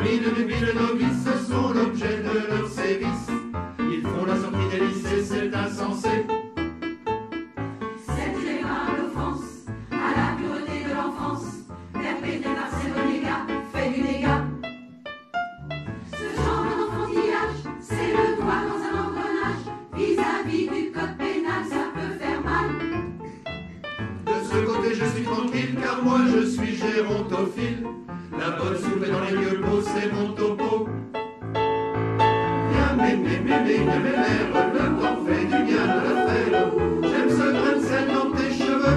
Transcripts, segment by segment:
mille novices sont l'objet de leur sévice. Ils font la sortie des lycées, c'est insensé. C'est irréparable l'offense à la pureté de l'enfance, perpétrée par ces renégats, fait du dégât. Ce genre d'enfantillage, c'est le doigt dans un engrenage, vis-à-vis du code pénal, ça peut faire mal. De ce côté je suis tranquille, car moi je suis gérontophile. La bonne soupe est dans les vieux pots, c'est mon topo. Viens viens mémère, le temps fait du bien de la faire. J'aime ce grain de sel dans tes cheveux.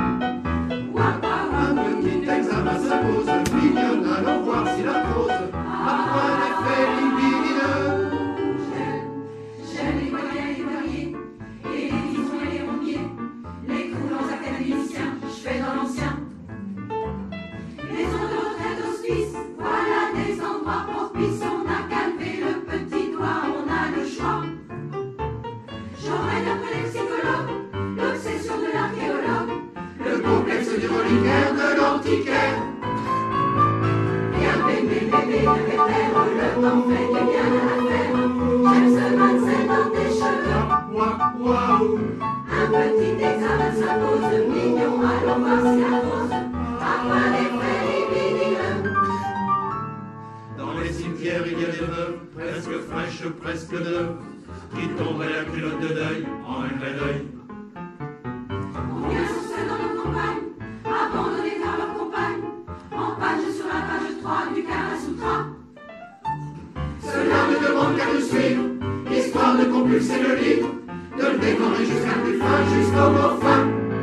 Un petit examen s'impose, mignonne, allons voir si la cause a point d'effet libidineux. J'aime les voyelles et les verriers, et les tisons et les rondiers, les coulants académiciens, je fais dans l'ancien. Maison de retraite, hospice, voilà des endroits propices. On n'a qu'à lever le petit doigt, on a le choix. J'aurais d'après les psychologues l'obsession de l'archéologue, Le complexe du reliquaire de l'antiquaire. bien bébé, le temps fait du bien à l'affaire. J'aime ce grain dans tes cheveux. Waouh. Un petit examen s'impose, mignon, allons voir si la cause a point d'effet libidineux. Dans les cimetières, il y a des veuves, presque fraîches, presque neuves, qui tomberaient la culotte de deuil en un clin d'œil. Combien sont seuls dans nos campagnes, abandonnés par leurs compagnes, en page sur la page 3 du Kama Sutra. Cela ne demande qu'à nous suivre, histoire de compulser le livre, de le dévorer jusqu'à plus fin, jusqu'au mot fin.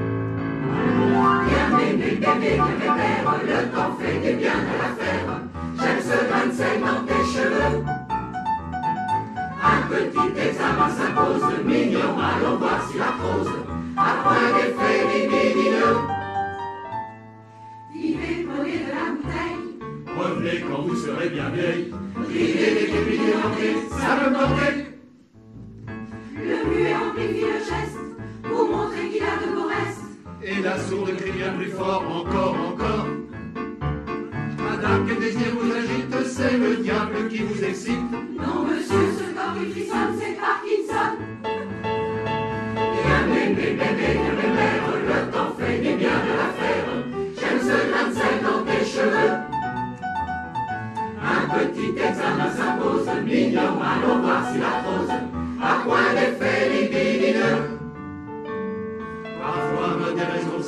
Viens bébé, le temps fait du bien à l'affaire. J'aime ce grain de sel dans tes cheveux. Un petit examen s'impose, mignon, allons voir si la prose a point d'effet libidineux. Vivez, prenez de la bouteille, Revenez quand vous serez bien vieille, l'idée des cabinets entrés, ça me mordait. le muet amplifie le geste, pour montrer qu'il a de beaux restes. Et la sourde crie bien plus fort, encore. Madame, quel désir vous agite, c'est le diable qui vous excite. Non monsieur, ce corps qui frissonne, c'est Parkinson. Viens bébé, le temps fait du bien de la faire. J'aime ce grain de sel dans tes cheveux. Un petit examen s'impose, mignon, allons voir si la prose a point d'effet libidineux. Parfois, ma déraison